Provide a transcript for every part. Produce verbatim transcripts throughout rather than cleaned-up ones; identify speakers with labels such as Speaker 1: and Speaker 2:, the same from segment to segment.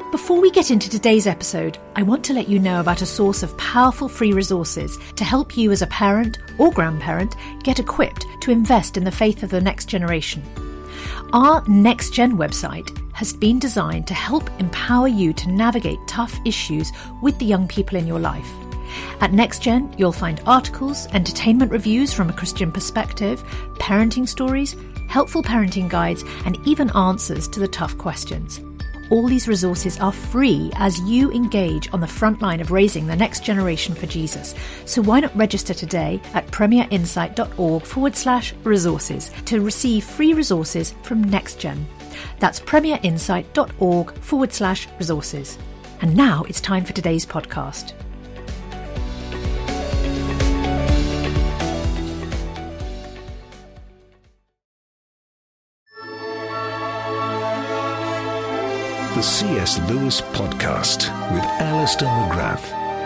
Speaker 1: Before we get into today's episode, I want to let you know about a source of powerful free resources to help you as a parent or grandparent get equipped to invest in the faith of the next generation. Our Next Gen website has been designed to help empower you to navigate tough issues with the young people in your life. At NextGen, you'll find articles, entertainment reviews from a Christian perspective, parenting stories, helpful parenting guides, and even answers to the tough questions. All these resources are free as you engage on the front line of raising the next generation for Jesus. So why not register today at premierinsight.org forward slash resources to receive free resources from NextGen. That's premierinsight.org forward slash resources. And now it's time for today's podcast.
Speaker 2: The C S Lewis Podcast with Alistair McGrath.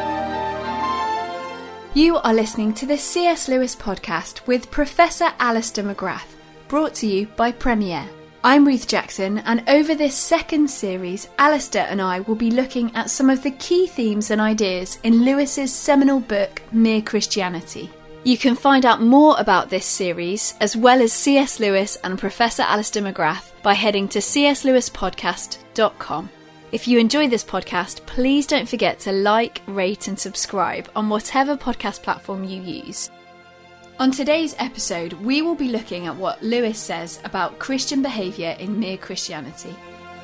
Speaker 3: You are listening to the C S Lewis Podcast with Professor Alistair McGrath, brought to you by Premier. I'm Ruth Jackson, and over this second series, Alistair and I will be looking at some of the key themes and ideas in Lewis's seminal book, Mere Christianity. You can find out more about this series, as well as C S Lewis and Professor Alistair McGrath, by heading to c s lewis podcast dot com. If you enjoy this podcast, please don't forget to like, rate and subscribe on whatever podcast platform you use. On today's episode, we will be looking at what Lewis says about Christian behaviour in Mere Christianity.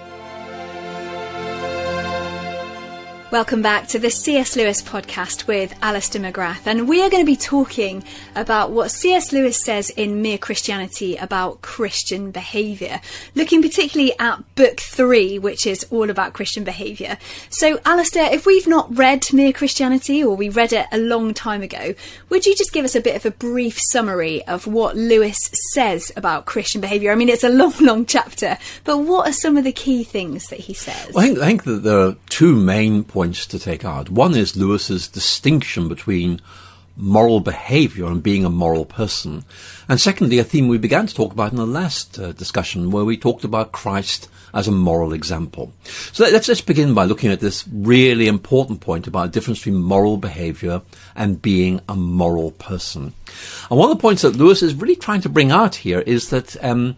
Speaker 3: Welcome back to the C S Lewis Podcast with Alistair McGrath, and we are going to be talking about what C S Lewis says in Mere Christianity about Christian behaviour, looking particularly at book three, which is all about Christian behaviour. So Alistair, if we've not read Mere Christianity, or we read it a long time ago, would you just give us a bit of a brief summary of what Lewis says about Christian behaviour? I mean, it's a long, long chapter, but what are some of the key things that he says?
Speaker 4: Well, I think, I think that there are two main points to take out. One is Lewis's distinction between moral behaviour and being a moral person. And secondly, a theme we began to talk about in the last uh, discussion, where we talked about Christ as a moral example. So let's just begin by looking at this really important point about the difference between moral behaviour and being a moral person. And one of the points that Lewis is really trying to bring out here is that um,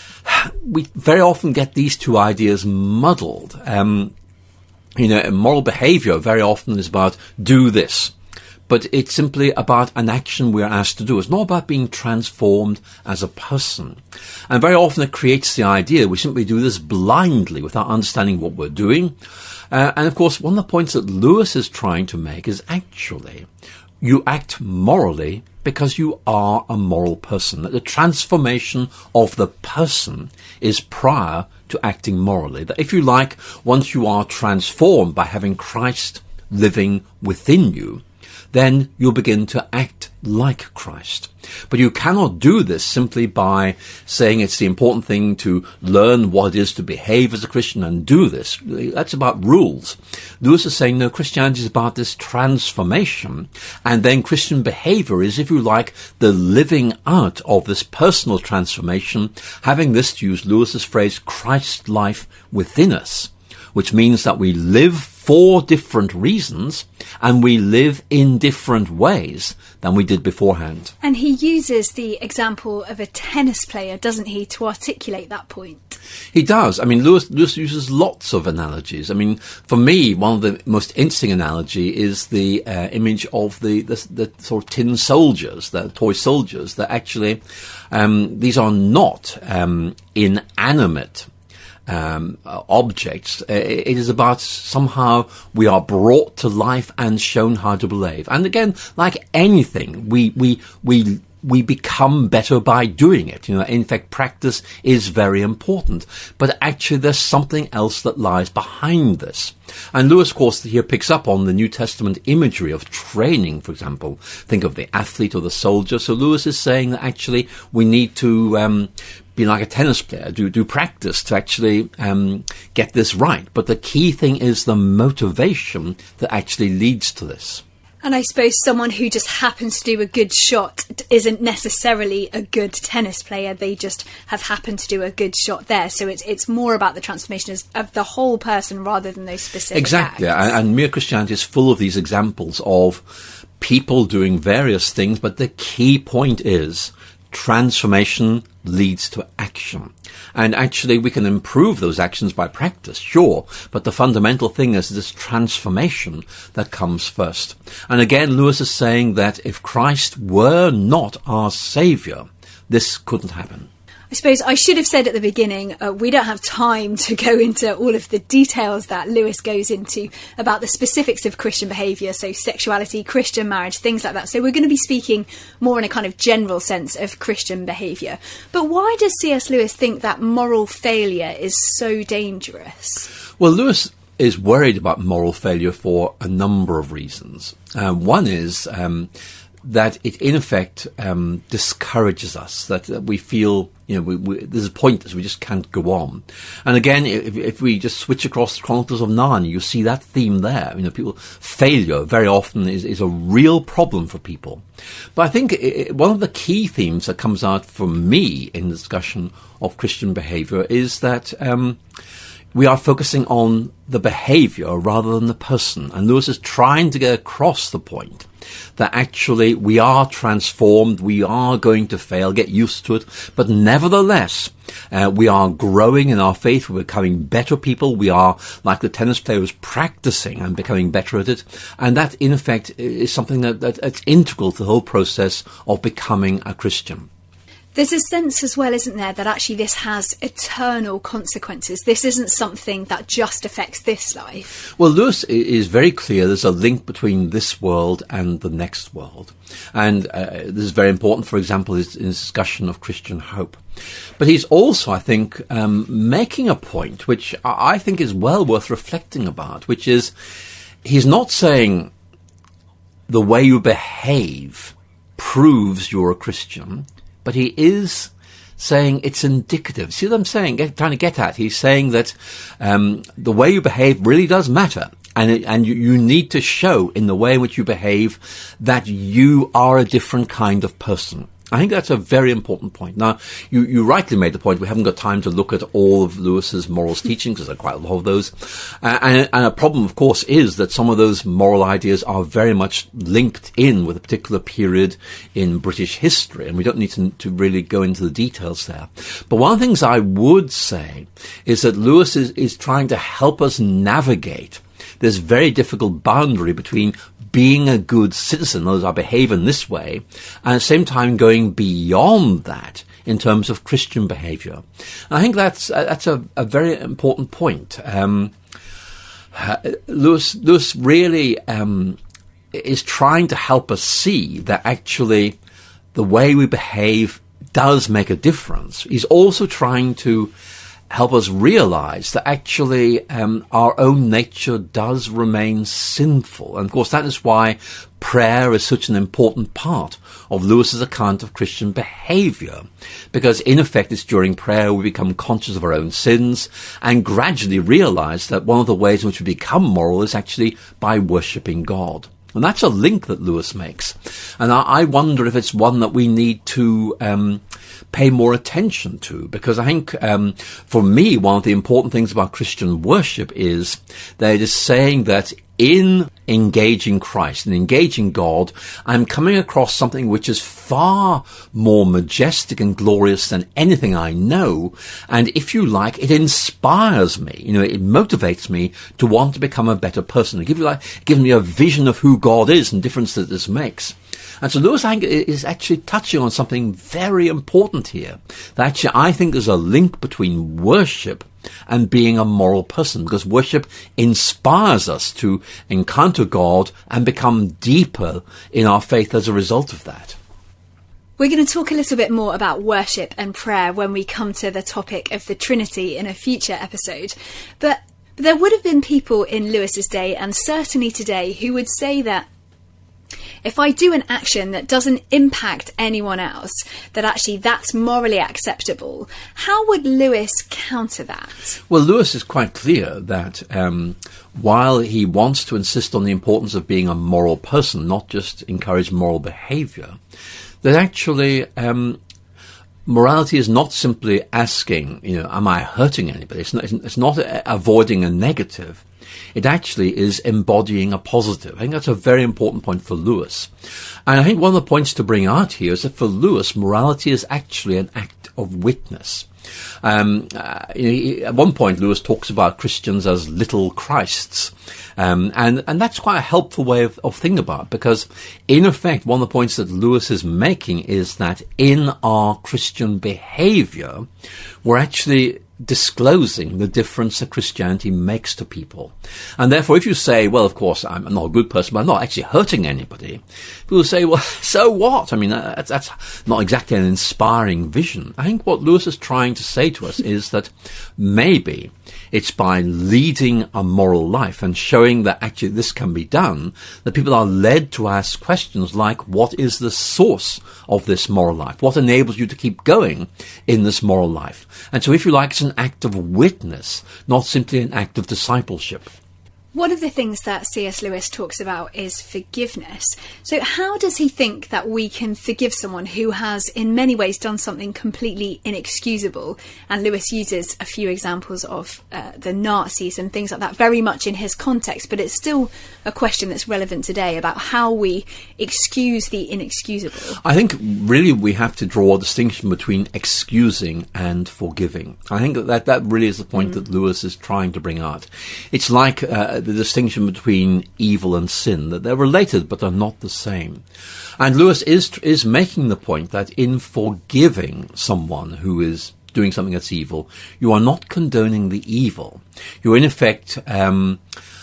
Speaker 4: we very often get these two ideas muddled. Um, You know, moral behaviour very often is about do this, but it's simply about an action we're asked to do. It's not about being transformed as a person. And very often it creates the idea we simply do this blindly without understanding what we're doing. Uh, and of course, one of the points that Lewis is trying to make is actually you act morally because you are a moral person. That the transformation of the person is prior to acting morally. That if you like, once you are transformed by having Christ living within you, then you'll begin to act like Christ. But you cannot do this simply by saying it's the important thing to learn what it is to behave as a Christian and do this. That's about rules. Lewis is saying, no, Christianity is about this transformation. And then Christian behavior is, if you like, the living out of this personal transformation, having this, to use Lewis's phrase, Christ life within us, which means that we live for different reasons and we live in different ways than we did beforehand.
Speaker 3: And he uses the example of a tennis player, doesn't he, to articulate that point?
Speaker 4: He does. I mean, Lewis, Lewis uses lots of analogies. I mean, for me, one of the most interesting analogy is the uh, image of the, the, the sort of tin soldiers, the toy soldiers, that actually, um, these are not um, inanimate Um, uh, objects. Uh, it is about somehow we are brought to life and shown how to behave. And again, like anything, we we we we become better by doing it. You know, in fact, practice is very important. But actually, there's something else that lies behind this. And Lewis, of course, here picks up on the New Testament imagery of training, for example. Think of the athlete or the soldier. So Lewis is saying that actually we need to um, be like a tennis player, do do practice to actually um, get this right. But the key thing is the motivation that actually leads to this.
Speaker 3: And I suppose someone who just happens to do a good shot isn't necessarily a good tennis player. They just have happened to do a good shot there. So it's it's more about the transformation of the whole person rather than those specific
Speaker 4: Exactly.
Speaker 3: acts.
Speaker 4: And, and Mere Christianity is full of these examples of people doing various things, but the key point is transformation leads to action. And actually we can improve those actions by practice, sure, but the fundamental thing is this transformation that comes first. And again, Lewis is saying that if Christ were not our Saviour, this couldn't happen.
Speaker 3: I suppose I should have said at the beginning, uh, we don't have time to go into all of the details that Lewis goes into about the specifics of Christian behaviour, so sexuality, Christian marriage, things like that. So we're going to be speaking more in a kind of general sense of Christian behaviour. But why does C S Lewis think that moral failure is so dangerous?
Speaker 4: Well, Lewis is worried about moral failure for a number of reasons. Um, one is um, that it, in effect, um, discourages us, that uh, we feel, you know, we, we, there's a point that we just can't go on. And again, if, if we just switch across the Chronicles of Narnia, you see that theme there. You know, people, failure very often is, is a real problem for people. But I think it, one of the key themes that comes out for me in the discussion of Christian behaviour is that um, we are focusing on the behaviour rather than the person. And Lewis is trying to get across the point that actually we are transformed, we are going to fail, get used to it, but nevertheless, uh, we are growing in our faith, we're becoming better people, we are, like the tennis players, practicing and becoming better at it, and that, in effect, is something that, that that's integral to the whole process of becoming a Christian.
Speaker 3: There's a sense as well, isn't there, that actually this has eternal consequences. This isn't something that just affects this life.
Speaker 4: Well, Lewis is very clear there's a link between this world and the next world. And uh, this is very important, for example, in his discussion of Christian hope. But he's also, I think, um, making a point which I think is well worth reflecting about, which is he's not saying the way you behave proves you're a Christian, but he is saying it's indicative. See what I'm saying? Get, trying to get at. He's saying that um, the way you behave really does matter. And, it, and you, you need to show in the way in which you behave that you are a different kind of person. I think that's a very important point. Now, you, you rightly made the point, we haven't got time to look at all of Lewis's morals teachings, because there are quite a lot of those. Uh, and, and a problem, of course, is that some of those moral ideas are very much linked in with a particular period in British history, and we don't need to, to really go into the details there. But one of the things I would say is that Lewis is, is trying to help us navigate this very difficult boundary between being a good citizen, those I behave in this way, and at the same time going beyond that in terms of Christian behaviour. And I think that's uh, that's a, a very important point. Um, uh, Lewis, Lewis really um, is trying to help us see that actually the way we behave does make a difference. He's also trying to help us realize that actually um, our own nature does remain sinful. And of course that is why prayer is such an important part of Lewis's account of Christian behaviour, because in effect it's during prayer we become conscious of our own sins and gradually realize that one of the ways in which we become moral is actually by worshipping God. And that's a link that Lewis makes. And I, I wonder if it's one that we need to um, pay more attention to, because I think, um, for me, one of the important things about Christian worship is that it is saying that in engaging Christ and engaging God, I'm coming across something which is far more majestic and glorious than anything I know. And if you like, it inspires me. You know, it motivates me to want to become a better person. It gives, like, it gives me a vision of who God is and the difference that this makes. And so Lewis, I think, is actually touching on something very important here. That actually, I think there's a link between worship and being a moral person, because worship inspires us to encounter God and become deeper in our faith as a result of that.
Speaker 3: We're going to talk a little bit more about worship and prayer when we come to the topic of the Trinity in a future episode. But there would have been people in Lewis's day, and certainly today, who would say that if I do an action that doesn't impact anyone else, that actually that's morally acceptable. How would Lewis counter that?
Speaker 4: Well, Lewis is quite clear that um, while he wants to insist on the importance of being a moral person, not just encourage moral behaviour, that actually um, morality is not simply asking, you know, am I hurting anybody? It's not, it's not avoiding a negative. It actually is embodying a positive. I think that's a very important point for Lewis. And I think one of the points to bring out here is that for Lewis, morality is actually an act of witness. Um, uh, at one point, Lewis talks about Christians as little Christs. Um, and, and that's quite a helpful way of, of thinking about it, because in effect, one of the points that Lewis is making is that in our Christian behavior, we're actually disclosing the difference that Christianity makes to people. And therefore, if you say, well, of course, I'm not a good person, but I'm not actually hurting anybody, people say, well, so what? I mean, that's, that's not exactly an inspiring vision. I think what Lewis is trying to say to us is that maybe it's by leading a moral life and showing that actually this can be done, that people are led to ask questions like, what is the source of this moral life? What enables you to keep going in this moral life? And so, if you like, it's an act of witness, not simply an act of discipleship.
Speaker 3: One of the things that C S Lewis talks about is forgiveness. So how does he think that we can forgive someone who has in many ways done something completely inexcusable? And Lewis uses a few examples of uh, the Nazis and things like that very much in his context, but it's still a question that's relevant today about how we excuse the inexcusable.
Speaker 4: I think really we have to draw a distinction between excusing and forgiving. I think that that, that really is the point mm. that Lewis is trying to bring out. It's like uh, the distinction between evil and sin, that they're related but are not the same. And Lewis is is making the point that in forgiving someone who is doing something that's evil, you are not condoning the evil. You're in effect um,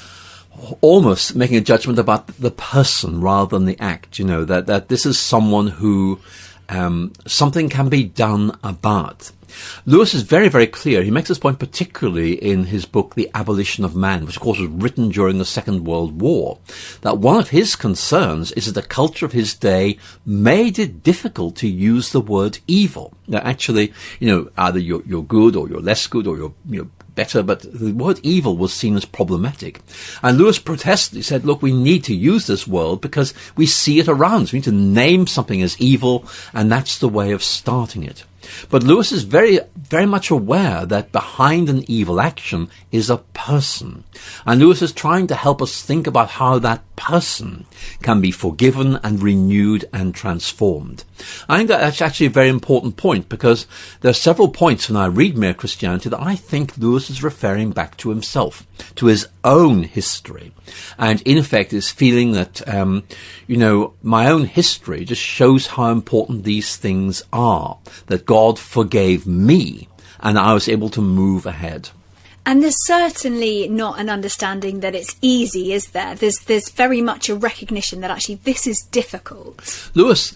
Speaker 4: almost making a judgment about the person rather than the act, you know, that, that this is someone who um, something can be done about. Lewis is very, very clear. He makes this point particularly in his book, The Abolition of Man, which of course was written during the Second World War, that one of his concerns is that the culture of his day made it difficult to use the word evil. That actually, you know, either you're, you're good or you're less good or you're, you're better, but the word evil was seen as problematic. And Lewis protested. He said, look, we need to use this word because we see it around. So we need to name something as evil, and that's the way of starting it. But Lewis is very, very much aware that behind an evil action is a person. And Lewis is trying to help us think about how that person can be forgiven and renewed and transformed. I think that's actually a very important point, because there are several points when I read Mere Christianity that I think Lewis is referring back to himself, to his own history. And in effect is feeling that, um, you know, my own history just shows how important these things are, that God forgave me and I was able to move ahead.
Speaker 3: And there's certainly not an understanding that it's easy, is there? There's there's very much a recognition that actually this is difficult.
Speaker 4: Lewis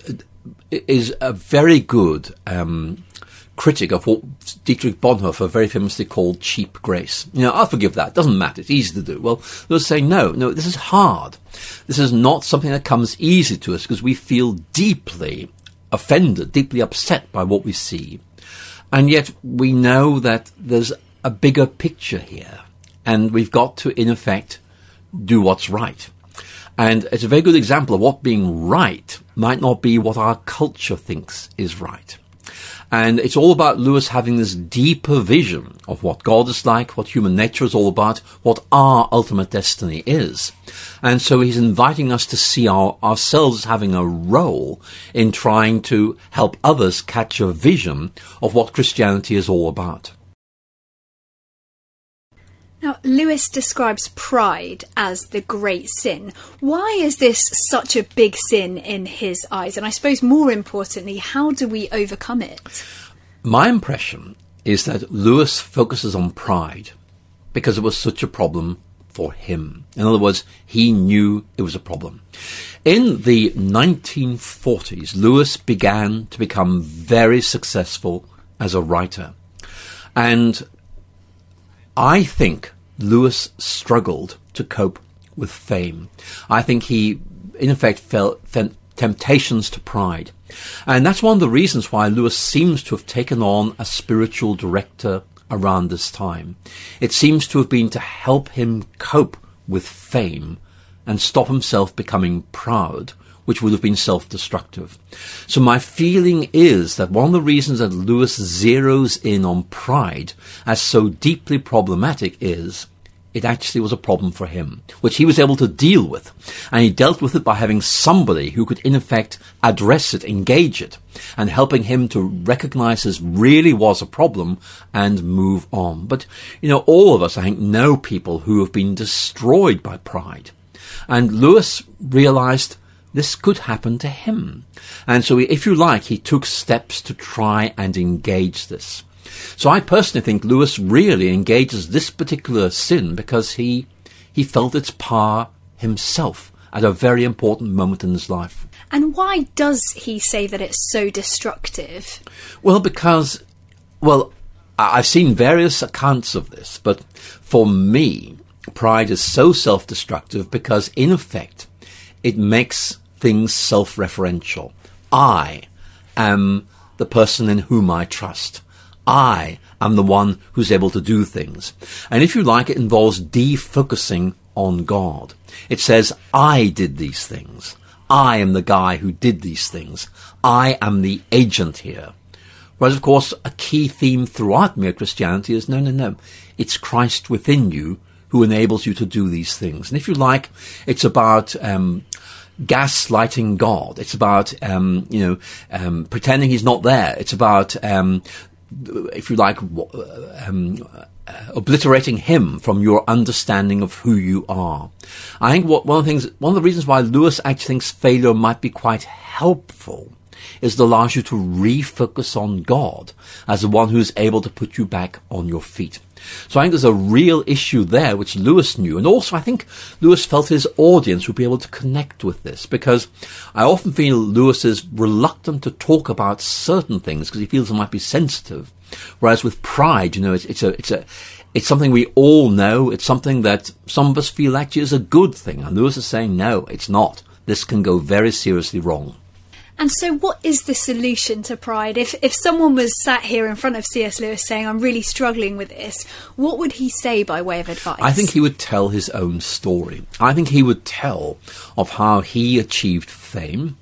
Speaker 4: is a very good um, critic of what Dietrich Bonhoeffer very famously called cheap grace. You know, I'll forgive that. It doesn't matter. It's easy to do. Well, Lewis saying, no, no, this is hard. This is not something that comes easy to us because we feel deeply offended, deeply upset by what we see. And yet we know that there's a bigger picture here, and we've got to, in effect, do what's right. And it's a very good example of what being right might not be what our culture thinks is right. And it's all about Lewis having this deeper vision of what God is like, what human nature is all about, what our ultimate destiny is. And so he's inviting us to see our, ourselves as having a role in trying to help others catch a vision of what Christianity is all about.
Speaker 3: Now, Lewis describes pride as the great sin. Why is this such a big sin in his eyes? And I suppose more importantly, how do we overcome it?
Speaker 4: My impression is that Lewis focuses on pride because it was such a problem for him. In other words, he knew it was a problem. In the nineteen forties, Lewis began to become very successful as a writer. And I think Lewis struggled to cope with fame. I think he in effect, fell, fell temptations to pride. And that's one of the reasons why Lewis seems to have taken on a spiritual director around this time. It seems to have been to help him cope with fame and stop himself becoming proud, which would have been self-destructive. So my feeling is that one of the reasons that Lewis zeroes in on pride as so deeply problematic is it actually was a problem for him, which he was able to deal with. And he dealt with it by having somebody who could, in effect, address it, engage it, and helping him to recognize this really was a problem and move on. But, you know, all of us, I think, know people who have been destroyed by pride. And Lewis realized this could happen to him. And so, if you like, he took steps to try and engage this. So I personally think Lewis really engages this particular sin because he he felt its power himself at a very important moment in his life.
Speaker 3: And why does he say that it's so destructive?
Speaker 4: Well, because, well, I've seen various accounts of this, but for me, pride is so self-destructive because, in effect, it makes things self-referential. I am the person in whom I trust. I am the one who's able to do things. And if you like, it involves defocusing on God. It says, I did these things. I am the guy who did these things. I am the agent here. Whereas, of course, a key theme throughout mere Christianity is, no, no, no. It's Christ within you who enables you to do these things. And if you like, it's about um, gaslighting God. It's about, um, you know, um, pretending he's not there. It's about... Um, if you like, um, uh, obliterating him from your understanding of who you are. I think what, one of the things, one of the reasons why Lewis actually thinks failure might be quite helpful is it allows you to refocus on God as the one who's able to put you back on your feet. So I think there's a real issue there which Lewis knew, and also I think Lewis felt his audience would be able to connect with this, because I often feel Lewis is reluctant to talk about certain things because he feels it might be sensitive, whereas with pride, you know, it's, it's a it's a it's something we all know. It's something that some of us feel actually is a good thing, and Lewis is saying no, it's not. This can go very seriously wrong.
Speaker 3: And so what is the solution to pride? If if someone was sat here in front of C S Lewis saying, I'm really struggling with this, what would he say by way of advice?
Speaker 4: I think he would tell his own story. I think he would tell of how he achieved fame,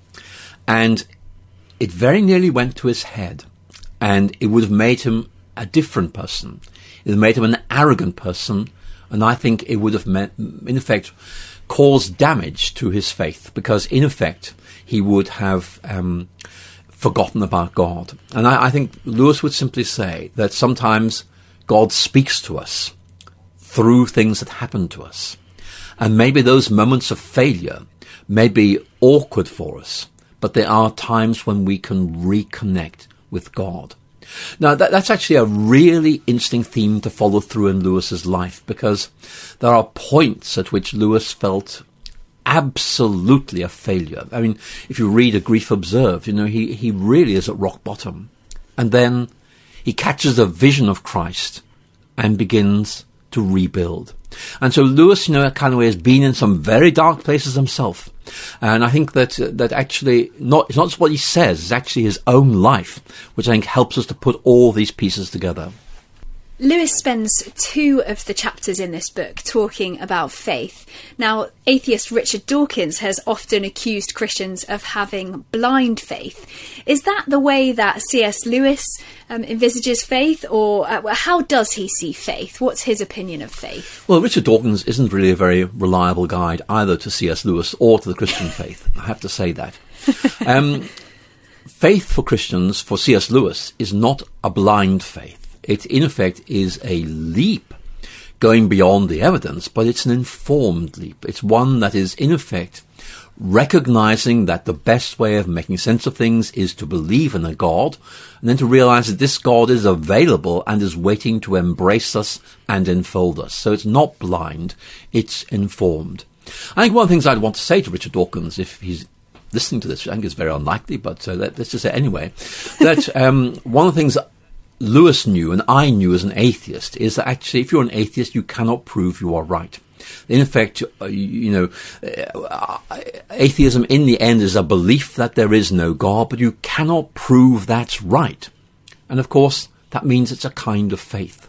Speaker 4: and it very nearly went to his head, and it would have made him a different person. It would have made him an arrogant person, and I think it would have, meant, in effect, caused damage to his faith, because, in effect, he would have um, forgotten about God. And I, I think Lewis would simply say that sometimes God speaks to us through things that happen to us. And maybe those moments of failure may be awkward for us, but there are times when we can reconnect with God. Now, that, that's actually a really interesting theme to follow through in Lewis's life, because there are points at which Lewis felt absolutely a failure. I mean, if you read A Grief Observed, you know, he, he really is at rock bottom. And then he catches a vision of Christ and begins to rebuild. And so Lewis, you know, kind of way has been in some very dark places himself. And I think that uh, that actually, not it's not just what he says, it's actually his own life, which I think helps us to put all these pieces together.
Speaker 3: Lewis spends two of the chapters in this book talking about faith. Now, atheist Richard Dawkins has often accused Christians of having blind faith. Is that the way that C S Lewis um, envisages faith, or uh, how does he see faith? What's his opinion of faith?
Speaker 4: Well, Richard Dawkins isn't really a very reliable guide either to C S Lewis or to the Christian faith. I have to say that. Um, faith for Christians, for C S Lewis, is not a blind faith. It, in effect, is a leap going beyond the evidence, but it's an informed leap. It's one that is, in effect, recognizing that the best way of making sense of things is to believe in a God, and then to realize that this God is available and is waiting to embrace us and enfold us. So it's not blind, it's informed. I think one of the things I'd want to say to Richard Dawkins, if he's listening to this, I think it's very unlikely, but uh, let's just say anyway, that um, one of the things Lewis knew, and I knew as an atheist, is that actually if you're an atheist, you cannot prove you are right. In effect, uh, you know, uh, atheism in the end is a belief that there is no God, but you cannot prove that's right. And of course, that means it's a kind of faith.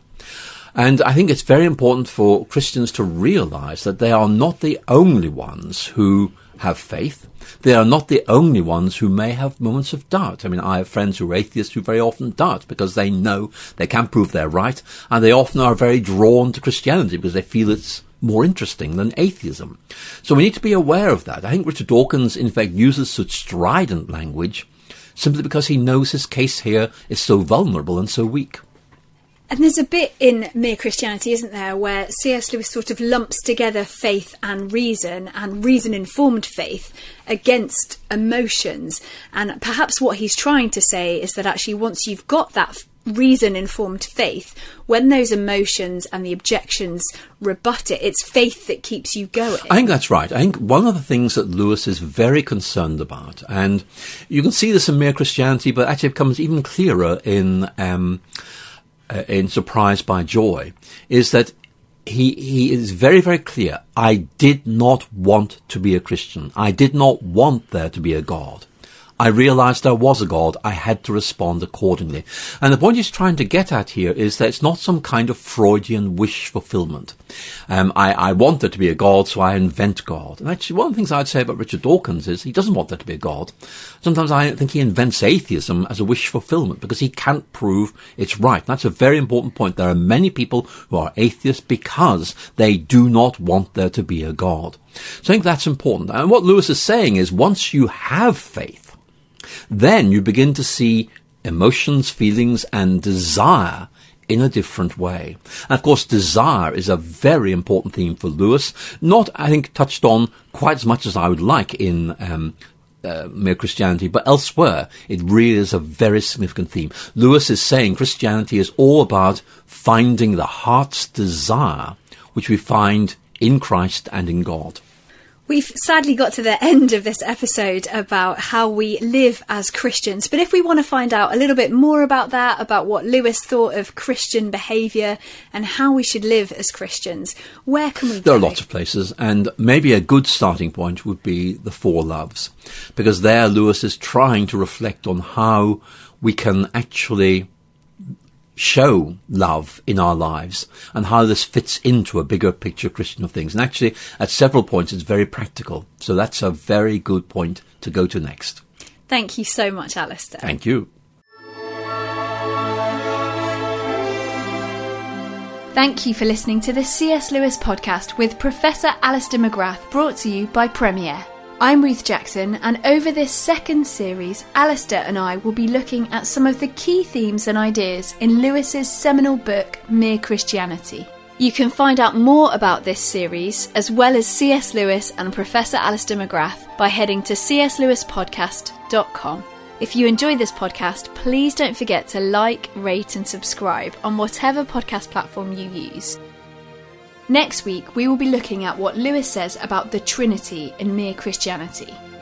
Speaker 4: And I think it's very important for Christians to realize that they are not the only ones who have faith. They are not the only ones who may have moments of doubt. I mean, I have friends who are atheists who very often doubt because they know they can't prove they're right, and they often are very drawn to Christianity because they feel it's more interesting than atheism. So we need to be aware of that. I think Richard Dawkins, in fact, uses such strident language simply because he knows his case here is so vulnerable and so weak.
Speaker 3: And there's a bit in Mere Christianity, isn't there, where C S Lewis sort of lumps together faith and reason and reason-informed faith against emotions. And perhaps what he's trying to say is that actually once you've got that reason-informed faith, when those emotions and the objections rebut it, it's faith that keeps you going.
Speaker 4: I think that's right. I think one of the things that Lewis is very concerned about, and you can see this in Mere Christianity, but actually it becomes even clearer in... Um, Uh, in Surprised by Joy, is that he he is very, very clear. I did not want to be a Christian. I did not want there to be a God. I realized there was a God. I had to respond accordingly. And the point he's trying to get at here is that it's not some kind of Freudian wish fulfillment. Um, I, I want there to be a God, so I invent God. And actually, one of the things I'd say about Richard Dawkins is he doesn't want there to be a God. Sometimes I think he invents atheism as a wish fulfillment because he can't prove it's right. And that's a very important point. There are many people who are atheists because they do not want there to be a God. So I think that's important. And what Lewis is saying is once you have faith, then you begin to see emotions, feelings, and desire in a different way. And of course, desire is a very important theme for Lewis, not, I think, touched on quite as much as I would like in um, uh, Mere Christianity, but elsewhere, it really is a very significant theme. Lewis is saying Christianity is all about finding the heart's desire, which we find in Christ and in God.
Speaker 3: We've sadly got to the end of this episode about how we live as Christians. But if we want to find out a little bit more about that, about what Lewis thought of Christian behaviour and how we should live as Christians, where can we go?
Speaker 4: There are lots of places, and maybe a good starting point would be the Four Loves, because there Lewis is trying to reflect on how we can actually show love in our lives and how this fits into a bigger picture Christian of things. And actually, at several points, it's very practical. So that's a very good point to go to next.
Speaker 3: Thank you so much, Alistair.
Speaker 4: Thank you.
Speaker 3: Thank you for listening to the C S Lewis podcast with Professor Alistair McGrath, brought to you by Premier. I'm Ruth Jackson, and over this second series, Alistair and I will be looking at some of the key themes and ideas in Lewis's seminal book, Mere Christianity. You can find out more about this series, as well as C S Lewis and Professor Alistair McGrath, by heading to c s lewis podcast dot com. If you enjoy this podcast, please don't forget to like, rate and subscribe on whatever podcast platform you use. Next week, we will be looking at what Lewis says about the Trinity in Mere Christianity.